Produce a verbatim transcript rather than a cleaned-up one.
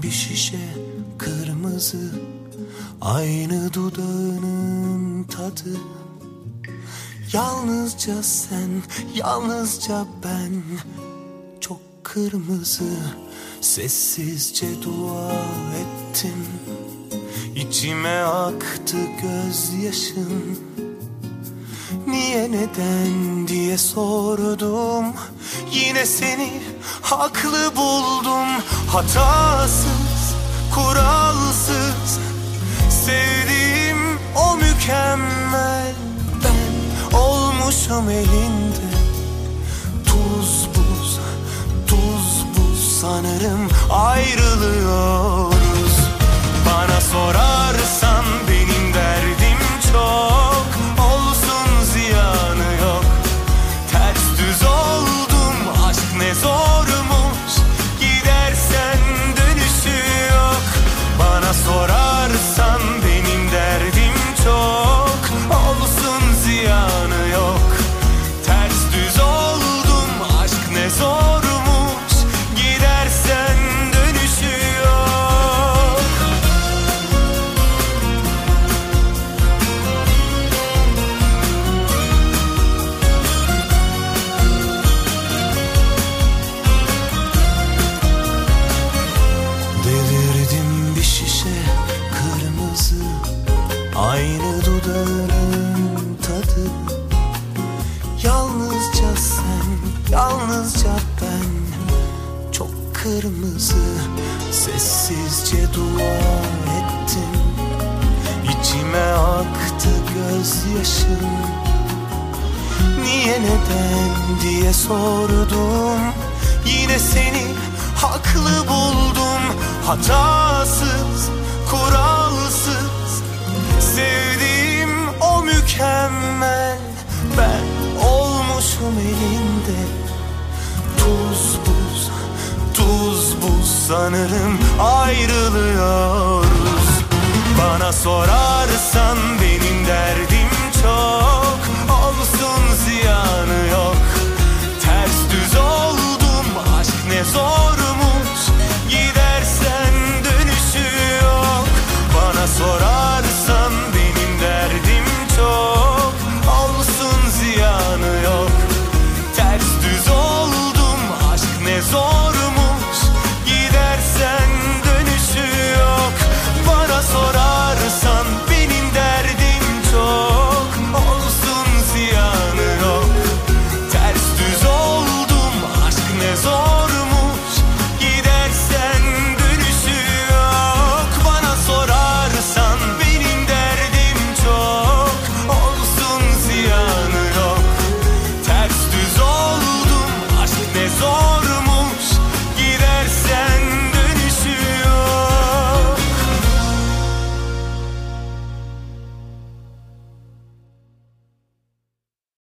bir şişe kırmızı, aynı dudağının tadı. Yalnızca sen, yalnızca ben, çok kırmızı. Sessizce dua ettim, İçime aktı gözyaşım. Niye, neden diye sordum, yine seni haklı buldum. Hatasız, kuralsız sevdiğim o mükemmel ben olmuşum elinde. Tuz buz, tuz buz, sanırım ayrılıyoruz. Bana sorarsan benim derdim çok, olsun ziyanı yok. Ters düz oldum, aşk ne zormuş, gidersen dönüşü yok. Bana sorarsan benim derdim çok, olsun ziyanı yok. Ters düz oldum, aşk ne zormuş, gidersen dönüşü yok. Devirdim bir şişe kırmızı, aynı dudağının tadı. Yalnızca sen, yalnızca ben, çok kırmızı. Sessizce dua ettim, İçime aktı gözyaşım. Niye, neden diye sordum, yine seni haklı buldum. Hatasız, kuralsız sevdiğim o mükemmel ben olmuşum elinde. Tuz buz, tuz buz, sanırım ayrılıyoruz. Bana sorarsan